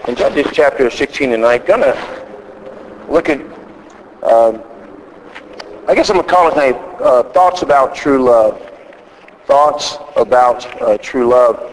In Judges chapter 16 tonight, going to look at, I guess I'm going to call it tonight, thoughts about true love. Thoughts about true love.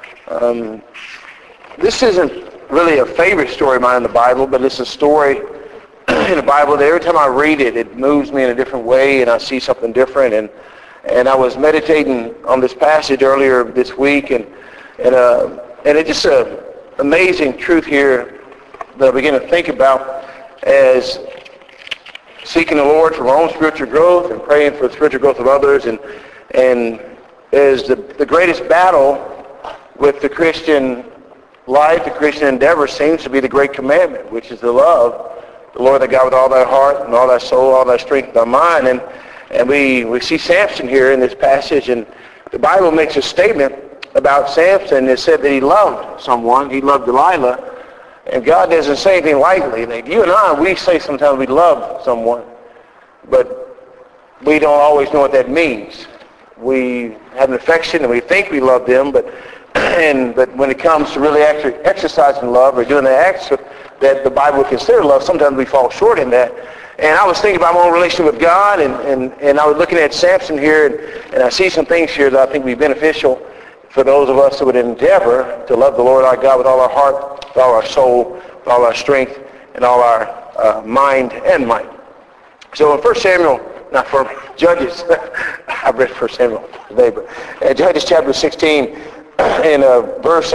This isn't really a favorite story of mine in the Bible, but it's a story in the Bible that every time I read it, it moves me in a different way, and I see something different. And I was meditating on this passage earlier this week, and it's just an amazing truth here that I begin to think about as seeking the Lord for my own spiritual growth and praying for the spiritual growth of others, and as the greatest battle with the Christian life, the Christian endeavor, seems to be the great commandment, which is to love the Lord thy God with all thy heart and all thy soul, all thy strength, thy mind. And we see Samson here in this passage, and the Bible makes a statement about Samson. It said that he loved someone. He loved Delilah. And God doesn't say anything lightly. Like you and I, we say sometimes we love someone, but we don't always know what that means. We have an affection and we think we love them, but when it comes to really actually exercising love or doing the acts that the Bible would consider love, sometimes we fall short in that. And I was thinking about my own relationship with God, and I was looking at Samson here, and I see some things here that I think would be beneficial for those of us who would endeavor to love the Lord our God with all our heart, with all our soul, with all our strength, and all our mind and might. So in 1 Samuel, not for Judges, I read 1 Samuel today, but Judges chapter 16, in verse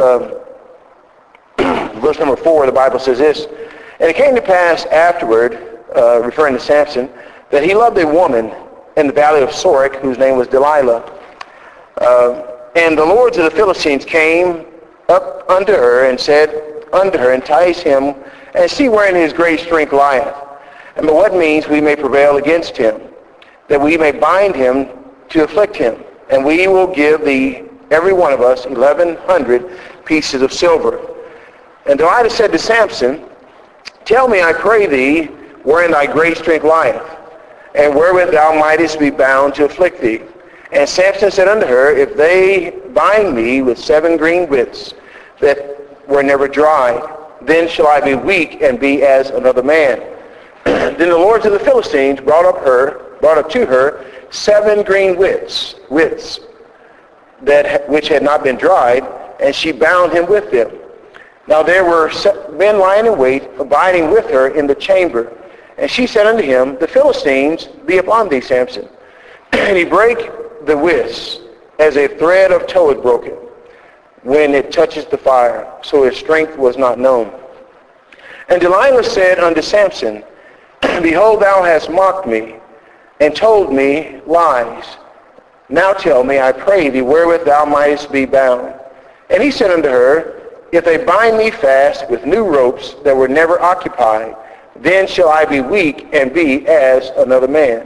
number 4, the Bible says this: "And it came to pass afterward," referring to Samson, "that he loved a woman in the valley of Sorek, whose name was Delilah. And the lords of the Philistines came up unto her and said unto her, Entice him, and see wherein his great strength lieth, and by what means we may prevail against him, that we may bind him to afflict him. And we will give thee, every one of us, 1,100 pieces of silver. And Delilah said to Samson, Tell me, I pray thee, wherein thy great strength lieth, and wherewith thou mightest be bound to afflict thee. And Samson said unto her, If they bind me with 7 green withs that were never dried, then shall I be weak and be as another man. Then the lords of the Philistines brought up to her 7 green withs which had not been dried, and she bound him with them. Now there were men lying in wait, abiding with her in the chamber. And she said unto him, The Philistines be upon thee, Samson. And he brake the withs as a thread of tow is broken when it touches the fire, so his strength was not known. And Delilah said unto Samson, Behold, thou hast mocked me, and told me lies. Now tell me, I pray thee, wherewith thou mightest be bound. And he said unto her, If they bind me fast with new ropes that were never occupied, then shall I be weak and be as another man.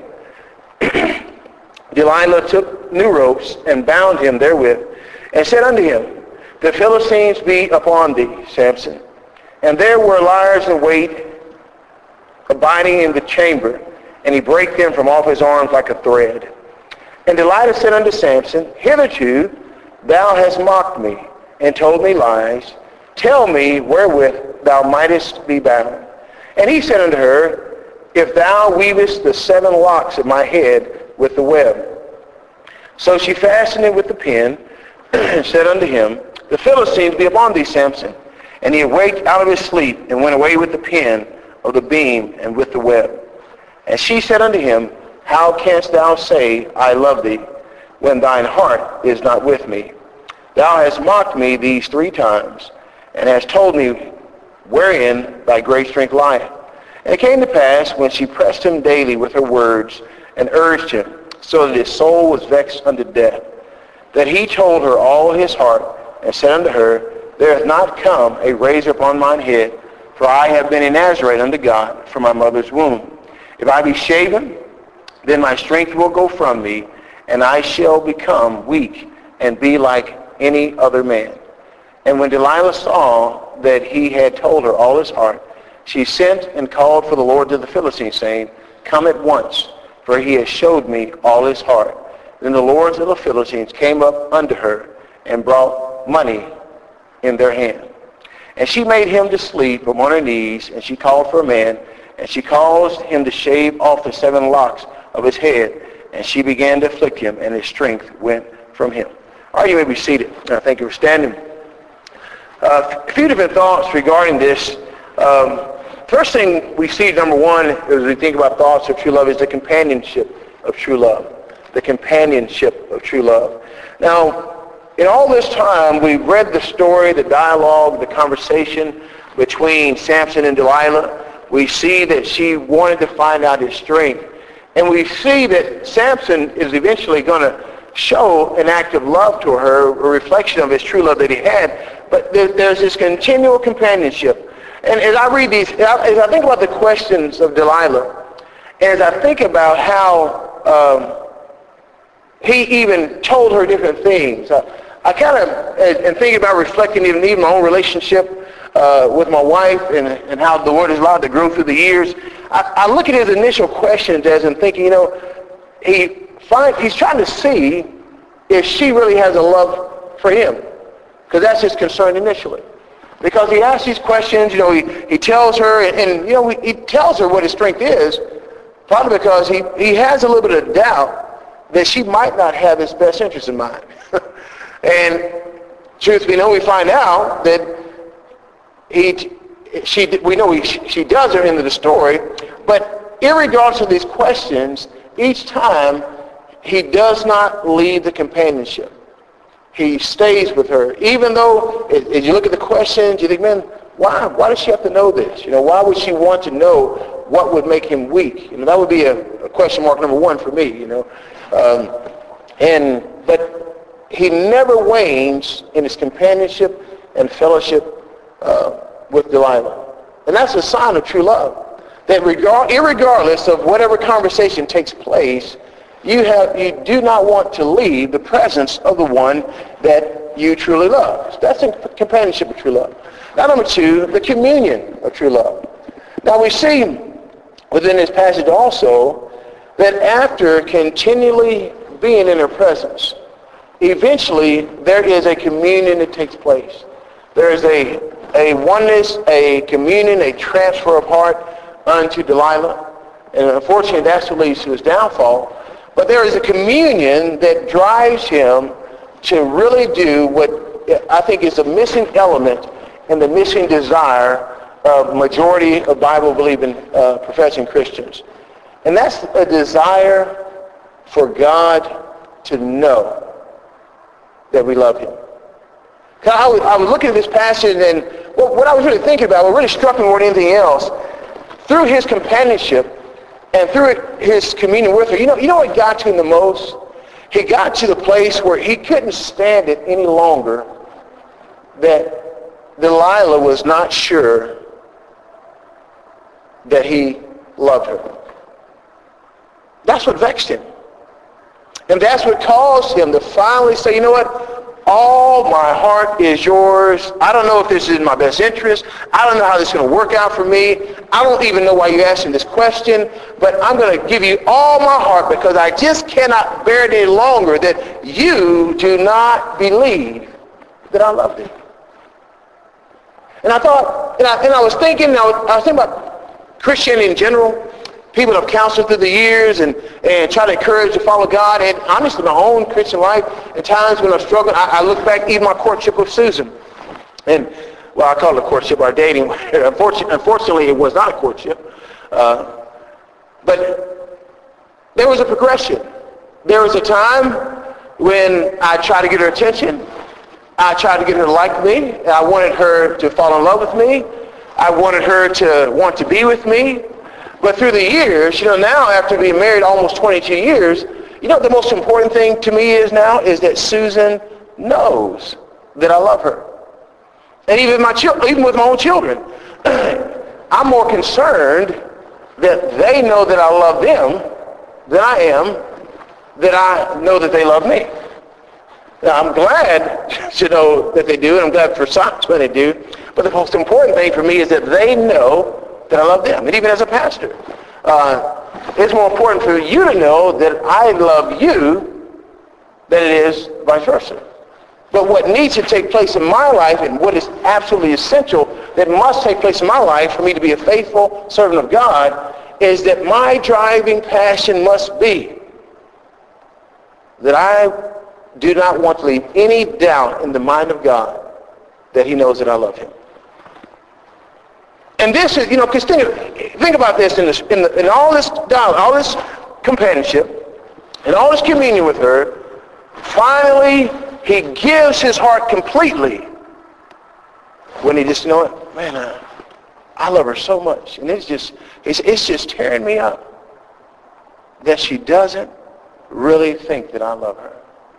Delilah took new ropes and bound him therewith, and said unto him, The Philistines be upon thee, Samson. And there were liers in wait, abiding in the chamber, and he brake them from off his arms like a thread. And Delilah said unto Samson, Hitherto thou hast mocked me, and told me lies. Tell me wherewith thou mightest be bound. And he said unto her, If thou weavest the 7 locks of my head with the web. So she fastened it with the pin, and said unto him, The Philistines be upon thee, Samson. And he awaked out of his sleep, and went away with the pin of the beam and with the web. And she said unto him, How canst thou say, I love thee, when thine heart is not with me? Thou hast mocked me these 3 times, and hast told me wherein thy great strength lieth. And it came to pass, when she pressed him daily with her words, and urged him, so that his soul was vexed unto death, that he told her all his heart, and said unto her, There hath not come a razor upon mine head, for I have been a Nazarite unto God from my mother's womb. If I be shaven, then my strength will go from me, and I shall become weak, and be like any other man. And when Delilah saw that he had told her all his heart, she sent and called for the lords of the Philistines, saying, Come at once, for he has showed me all his heart. Then the lords of the Philistines came up unto her, and brought money in their hand. And she made him to sleep on her knees, and she called for a man, and she caused him to shave off the 7 locks of his head, and she began to afflict him, and his strength went from him. All right, you may be seated. Thank you for standing. A few different thoughts regarding this. First thing we see, number one, as we think about thoughts of true love, is the companionship of true love. The companionship of true love. Now, in all this time, we've read the story, the dialogue, the conversation between Samson and Delilah. We see that she wanted to find out his strength. And we see that Samson is eventually going to show an act of love to her, a reflection of his true love that he had. But there's this continual companionship. And as I read these, as I think about the questions of Delilah, and as I think about how he even told her different things, I kind of, and thinking about reflecting even my own relationship with my wife and how the Word has allowed to grow through the years, I look at his initial questions as I'm thinking, he's trying to see if she really has a love for him, because that's his concern initially. Because he asks these questions, he tells her, and he tells her what his strength is, probably because he has a little bit of doubt that she might not have his best interest in mind. And truth be known, we find out that she does her into the story, but irregardless of these questions, each time he does not leave the companionship. He stays with her, even though as you look at the questions, you think, man, why does she have to know this? Why would she want to know what would make him weak? That would be a question mark number one for me. But he never wanes in his companionship and fellowship with Delilah. And that's a sign of true love. That irregardless of whatever conversation takes place, you do not want to leave the presence of the one that you truly love. That's a companionship of true love. Now, number two, the communion of true love. Now, we see within this passage also that after continually being in her presence, eventually there is a communion that takes place. There is a oneness, a communion, a transfer of heart unto Delilah. And unfortunately, that's what leads to his downfall. But there is a communion that drives him to really do what I think is a missing element and the missing desire of majority of Bible-believing professing Christians. And that's a desire for God to know that we love him. I was looking at this passage, and what I was really thinking about, what really struck me more than anything else, through his companionship and through his communion with her, you know what got to him the most? He got to the place where he couldn't stand it any longer that Delilah was not sure that he loved her. That's what vexed him. And that's what caused him to finally say, you know what? All my heart is yours. I don't know if this is in my best interest. I don't know how this is going to work out for me. I don't even know why you're asking this question, but I'm going to give you all my heart because I just cannot bear it any longer that you do not believe that I love you. And I thought, and I was thinking about Christianity in general. People have counseled through the years and try to encourage to follow God. And honestly, my own Christian life, at times when I'm struggling, I look back even my courtship with Susan. And, well, I call it a courtship, our dating. Unfortunately, it was not a courtship. But there was a progression. There was a time when I tried to get her attention. I tried to get her to like me. I wanted her to fall in love with me. I wanted her to want to be with me. But through the years, now after being married almost 22 years, the most important thing to me is that Susan knows that I love her. And even with my own children, I'm more concerned that they know that I love them than I am that I know that they love me. Now, I'm glad to know that they do, and I'm glad for signs when they do. But the most important thing for me is that they know that I love them. And even as a pastor, it's more important for you to know that I love you than it is vice versa. But what needs to take place in my life and what is absolutely essential that must take place in my life for me to be a faithful servant of God is that my driving passion must be that I do not want to leave any doubt in the mind of God that he knows that I love him. And this is, because think about this in all this dialogue, all this companionship, and all this communion with her, finally he gives his heart completely when he just, man, I love her so much. And it's just tearing me up that she doesn't really think that I love her.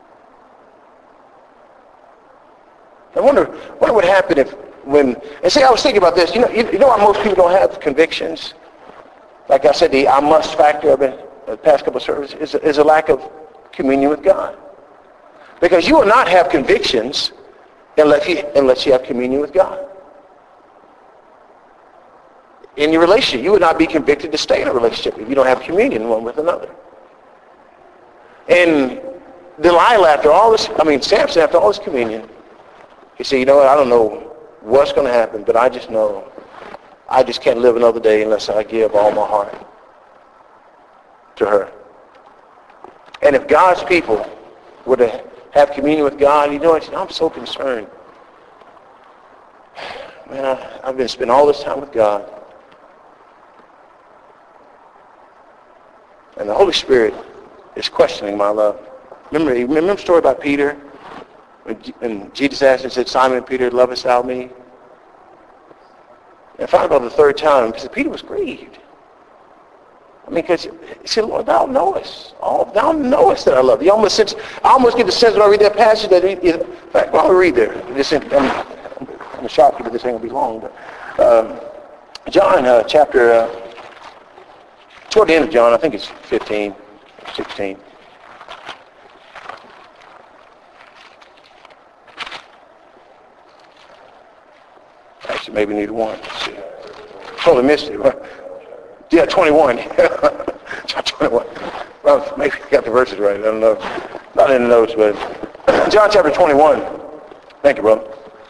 I wonder what would happen and see, I was thinking about this. You know why most people don't have convictions? Like I said, the I must factor of the past couple of services is a lack of communion with God. Because you will not have convictions unless you have communion with God. In your relationship, you would not be convicted to stay in a relationship if you don't have communion one with another. And Delilah, Samson, after all this communion, he said, you know what, I don't know what's going to happen, but I just know I just can't live another day unless I give all my heart to her. And if God's people were to have communion with God, I'm so concerned. Man, I've been spending all this time with God. And the Holy Spirit is questioning my love. Remember the story about Peter? When Jesus asked him, said, Simon Peter, lovest thou me? And finally about the third time, because Peter was grieved. Because he said, Lord, thou knowest. Thou knowest that I love you. I almost get the sense when I read that passage that in fact, I'll read there. I'm shocked that this ain't going to be long. But John chapter, toward the end of John, I think it's 15, 16. Actually, maybe need one. Let's see. Totally missed it. Yeah, 21. John 21. Well, maybe I got the verses right. I don't know. Not in the notes, but John chapter 21. Thank you, brother.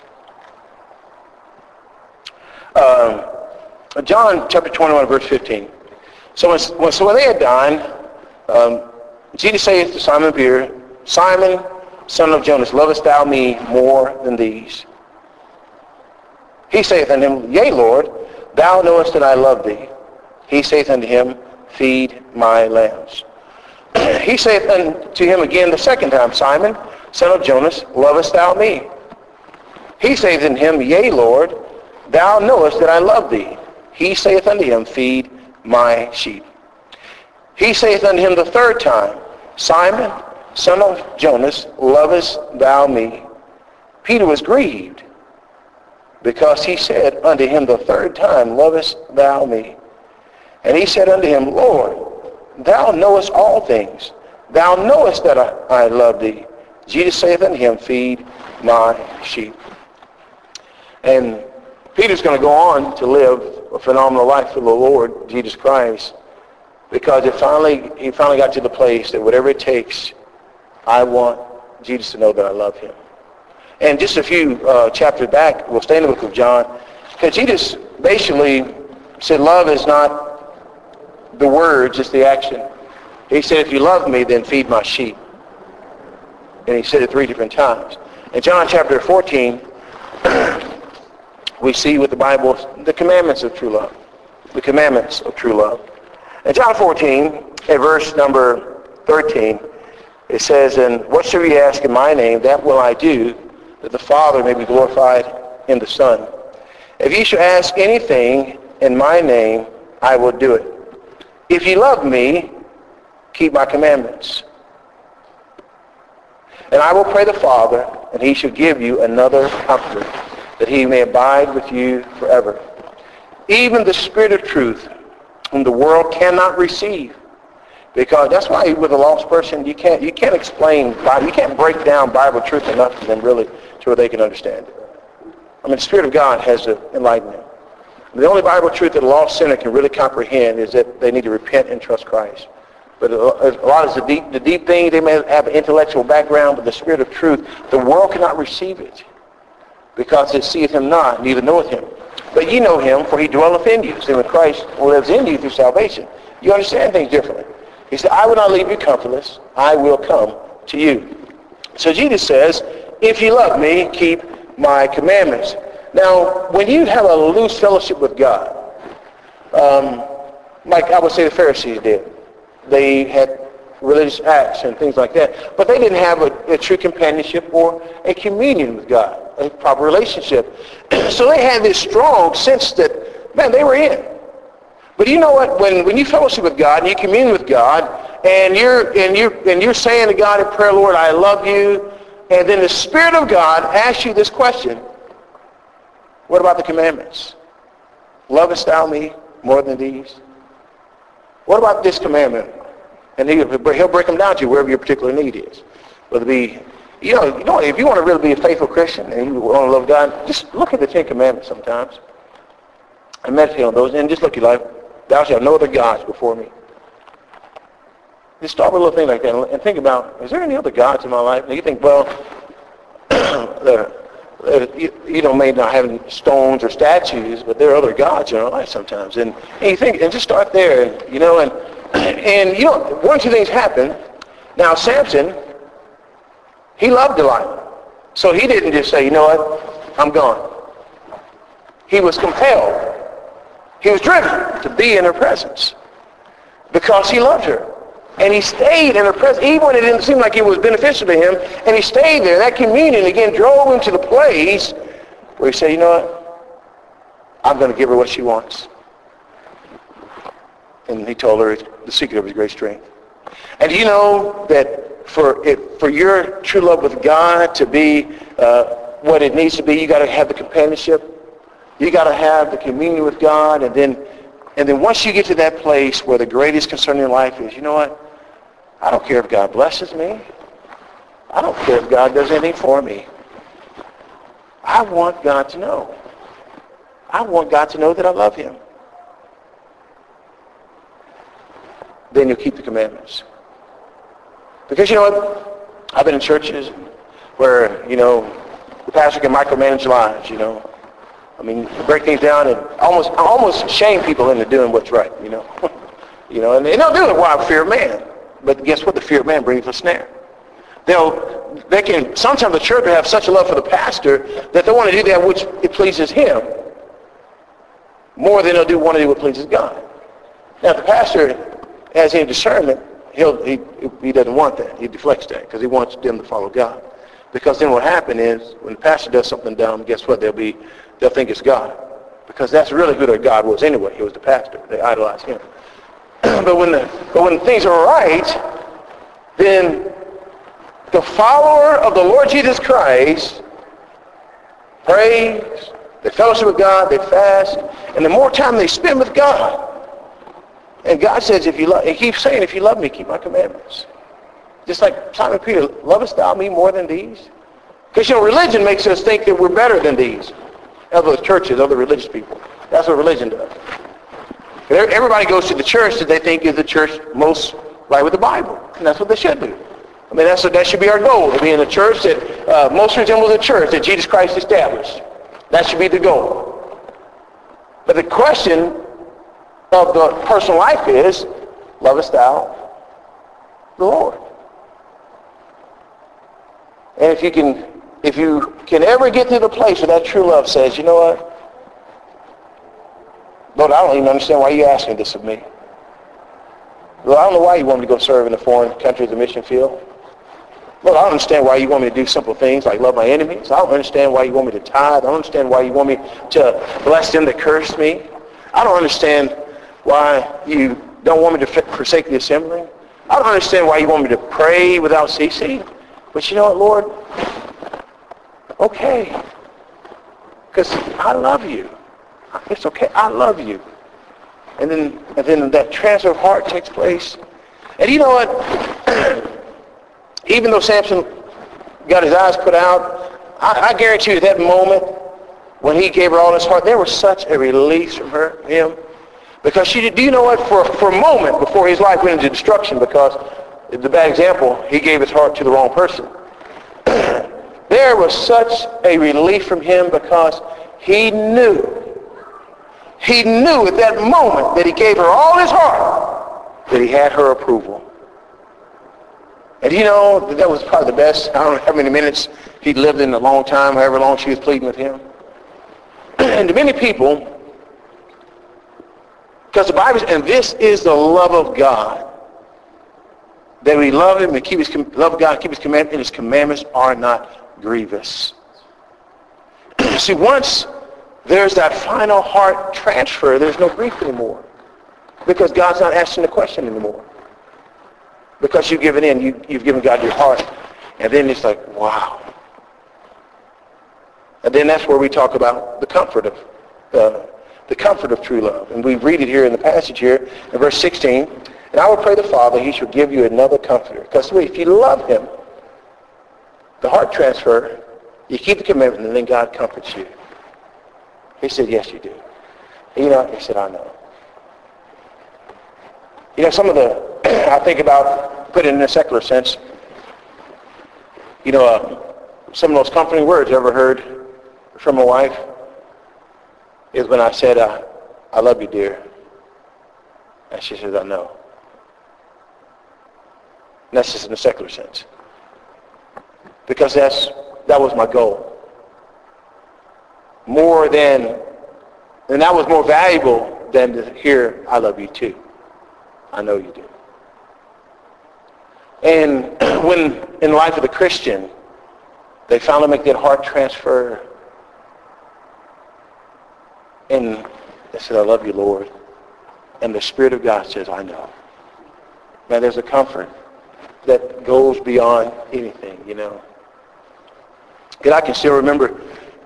John chapter 21, verse 15. So when they had dined, Jesus saith to Simon Peter, Simon, son of Jonas, lovest thou me more than these? He saith unto him, Yea, Lord, thou knowest that I love thee. He saith unto him, Feed my lambs. He saith unto him again the second time, Simon, son of Jonas, lovest thou me? He saith unto him, Yea, Lord, thou knowest that I love thee. He saith unto him, Feed my sheep. He saith unto him the third time, Simon, son of Jonas, lovest thou me? Peter was grieved, because he said unto him the third time, Lovest thou me? And he said unto him, Lord, thou knowest all things. Thou knowest that I love thee. Jesus saith unto him, Feed my sheep. And Peter's going to go on to live a phenomenal life for the Lord Jesus Christ, because he finally got to the place that whatever it takes, I want Jesus to know that I love him. And just a few chapters back, we'll stay in the book of John, because Jesus basically said love is not the words, it's the action. He said, if you love me, then feed my sheep. And he said it 3 different times. In John chapter 14, we see with the Bible the commandments of true love. The commandments of true love. In John 14, in verse number 13, it says, And what shall ye ask in my name, that will I do, that the Father may be glorified in the Son. If ye shall ask anything in my name, I will do it. If ye love me, keep my commandments. And I will pray the Father, and he shall give you another comforter, that he may abide with you forever. Even the Spirit of truth, whom the world cannot receive. Because that's why with a lost person, you can't explain Bible. You can't break down Bible truth enough to them really to where they can understand it. The Spirit of God has to enlighten them. The only Bible truth that a lost sinner can really comprehend is that they need to repent and trust Christ. But a lot of the deep things, they may have an intellectual background, but the Spirit of truth, the world cannot receive it, because it seeth him not, neither knoweth him. But ye know him, for he dwelleth in you. So when Christ lives in you through salvation, you understand things differently. He said, I will not leave you comfortless. I will come to you. So Jesus says, if you love me, keep my commandments. Now, when you have a loose fellowship with God, like I would say the Pharisees did, they had religious acts and things like that, but they didn't have a true companionship or a communion with God, a proper relationship. So they had this strong sense that, man, they were in. But you know what? When you fellowship with God and you commune with God, and you're saying to God in prayer, Lord, I love you, and then the Spirit of God asks you this question: what about the commandments? Lovest thou me more than these? What about this commandment? And he'll break them down to you wherever your particular need is. Whether it be, you know, if you want to really be a faithful Christian and you want to love God, just look at the Ten Commandments sometimes and meditate on those, and just look at your life. Thou shalt have no other gods before me. Just start with a little thing like that and think about, is there any other gods in my life? And you think, well, you may not have any stones or statues, but there are other gods in our life sometimes. And you think, and just start there, and one or two things happen. Now, Samson, he loved Delilah. So he didn't just say, you know what, I'm gone. He was compelled. He was driven to be in her presence because he loved her. And he stayed in her presence, even when it didn't seem like it was beneficial to him. And he stayed there. That communion, again, drove him to the place where he said, you know what? I'm going to give her what she wants. And he told her the secret of his great strength. And do you know that for your true love with God to be what it needs to be, you got to have the companionship. You got to have the communion with God. And then once you get to that place where the greatest concern in your life is, you know what? I don't care if God blesses me. I don't care if God does anything for me. I want God to know. I want God to know that I love him. Then you'll keep the commandments. Because you know what? I've been in churches where, the pastor can micromanage lives, I mean, break things down and almost shame people into doing what's right, and they don't do it while fear of man. But guess what? The fear of man brings a snare. Sometimes the church will have such a love for the pastor that they want to do that which it pleases him more than they'll want to do what pleases God. Now, if the pastor has any discernment, he doesn't want that. He deflects that because he wants them to follow God. Because then what happens is when the pastor does something dumb, guess what? They'll think it's God. Because that's really who their God was anyway. He was the pastor. They idolize him. But when things are right, then the follower of the Lord Jesus Christ prays, they fellowship with God, they fast, and the more time they spend with God, and God says, he keeps saying, if you love me, keep my commandments. Just like Simon Peter, lovest thou me more than these? Because religion makes us think that we're better than these. Other churches, other religious people. That's what religion does. Everybody goes to the church that they think is the church most right with the Bible. And that's what they should do. I mean, that should be our goal, to be in a church that most resembles the church that Jesus Christ established. That should be the goal. But the question of the personal life is, lovest thou the Lord? And if you can ever get to the place where that true love says, you know what? Lord, I don't even understand why you're asking this of me. Lord, I don't know why you want me to go serve in a foreign country as a mission field. Lord, I don't understand why you want me to do simple things like love my enemies. I don't understand why you want me to tithe. I don't understand why you want me to bless them that curse me. I don't understand why you don't want me to forsake the assembly. I don't understand why you want me to pray without ceasing. But you know what, Lord? Okay. Because I love you. It's okay. I love you. And then that transfer of heart takes place. And you know what? Even though Samson got his eyes put out, I guarantee you that moment when he gave her all his heart, there was such a release from him. Because do you know what? For a moment before his life went into destruction, because the bad example, he gave his heart to the wrong person. There was such a relief from him because he knew at that moment that he gave her all his heart, that he had her approval. And you know, that was probably the best. I don't know how many minutes he'd lived in a long time, however long she was pleading with him. And to many people, because the Bible says, and this is the love of God, that we love him and love God, keep his commandments, and his commandments are not grievous. See, once there's that final heart transfer, there's no grief anymore. Because God's not asking the question anymore. Because you've given in, you've given God your heart. And then it's like, wow. And then that's where we talk about the comfort of true love. And we read it here in the passage here in verse 16. And I will pray the Father, he shall give you another comforter. Because if you love him, the heart transfer, you keep the commitment, and then God comforts you. He said, yes, you do. And you know, he said, I know. You know, some of I think about, put it in a secular sense, you know, some of those comforting words I ever heard from my wife is when I said, I love you, dear. And she says, I know. And that's just in a secular sense. Because that was my goal. And that was more valuable than to hear, I love you too. I know you do. And when in the life of the Christian, they finally make that heart transfer, and they said, I love you, Lord. And the Spirit of God says, I know. Man, there's a comfort that goes beyond anything, you know. And I can still remember,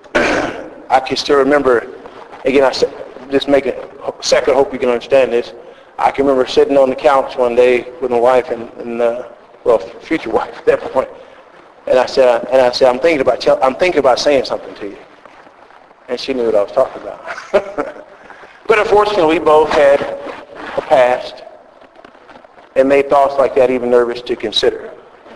again, I just make a second, hope you can understand this. I can remember sitting on the couch one day with my wife and future wife at that point. And I said, I'm thinking about saying something to you. And she knew what I was talking about. But unfortunately, we both had a past and made thoughts like that even nervous to consider.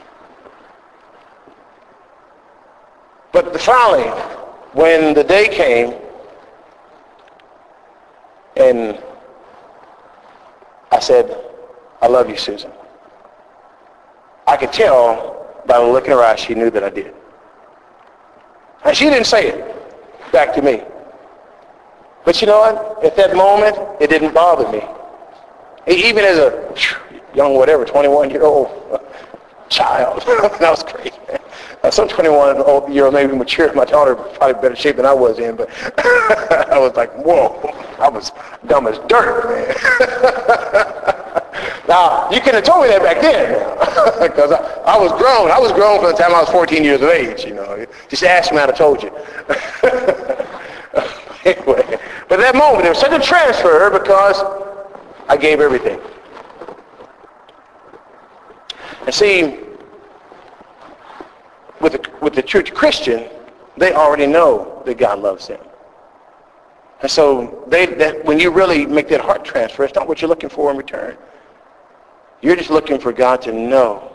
But finally, when the day came, and I said, I love you, Susan. I could tell by the look in her eyes she knew that I did. And she didn't say it back to me. But you know what? At that moment, it didn't bother me. Even as a young, 21-year-old child. That was crazy, man. Some 21-year-old maybe mature. My daughter was probably better shape than I was in, but I was like, whoa. I was dumb as dirt, man. Now, you couldn't have told me that back then, because I was grown. I was grown from the time I was 14 years of age, you know. Just ask me, I'd have told you. Anyway, but at that moment, there was such a transfer because I gave everything. And see, with the church Christian, they already know that God loves them. And so when you really make that heart transfer, it's not what you're looking for in return. You're just looking for God to know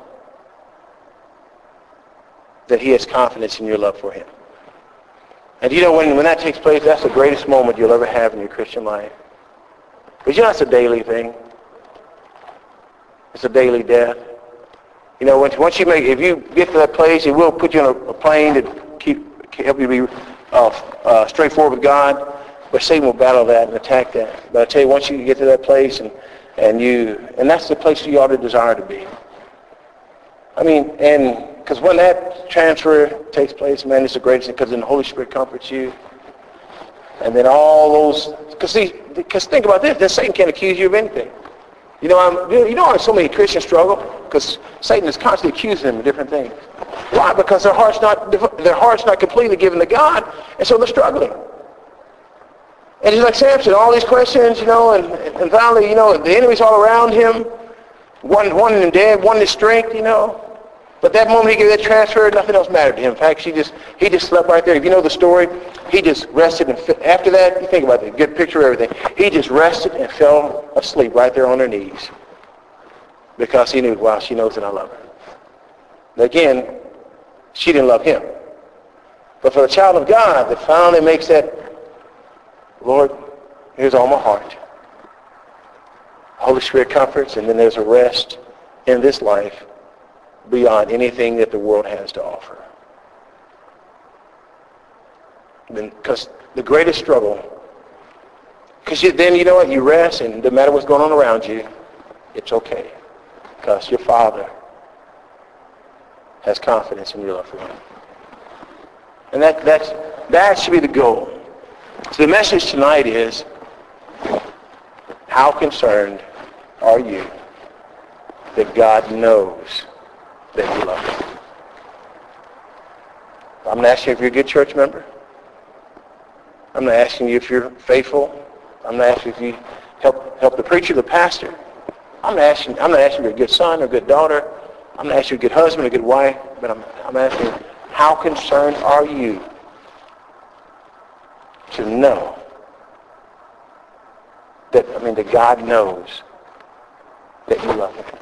that he has confidence in your love for him. And you know, when that takes place, that's the greatest moment you'll ever have in your Christian life. Because you know, it's a daily thing. It's a daily death. You know, if you get to that place, he will put you on a plane to help you be straightforward with God. But Satan will battle that and attack that. But I tell you, once you get to that place, and that's the place you ought to desire to be. I mean, and because when that transfer takes place, man, it's the greatest thing, because then the Holy Spirit comforts you. And then all those, because think about this, then Satan can't accuse you of anything. You know so many Christians struggle? Because Satan is constantly accusing them of different things. Why? Because their heart's not completely given to God, and so they're struggling. And he's like Samson, all these questions, you know, and finally, you know, the enemy's all around him. One in dead, one in strength, you know. But that moment he gave that transfer, nothing else mattered to him. In fact, he just slept right there. If you know the story, he just rested. And after that, you think about it, good picture of everything. He just rested and fell asleep right there on her knees because he knew, wow, she knows that I love her. Again, she didn't love him. But for the child of God that finally makes that, Lord, here's all my heart. Holy Spirit comforts, and then there's a rest in this life beyond anything that the world has to offer. Because the greatest struggle, because then you know what, you rest, and no matter what's going on around you, it's okay. Because your Father has confidence in your love for him. And that should be the goal. So the message tonight is, how concerned are you that God knows that you love him? I'm not asking you if you're a good church member. I'm not asking you if you're faithful. I'm not asking if you help the preacher, the pastor. I'm not asking if you're a good son or a good daughter. I'm not asking if you're a good husband or a good wife. But I'm asking, how concerned are you to know that God knows that you love him?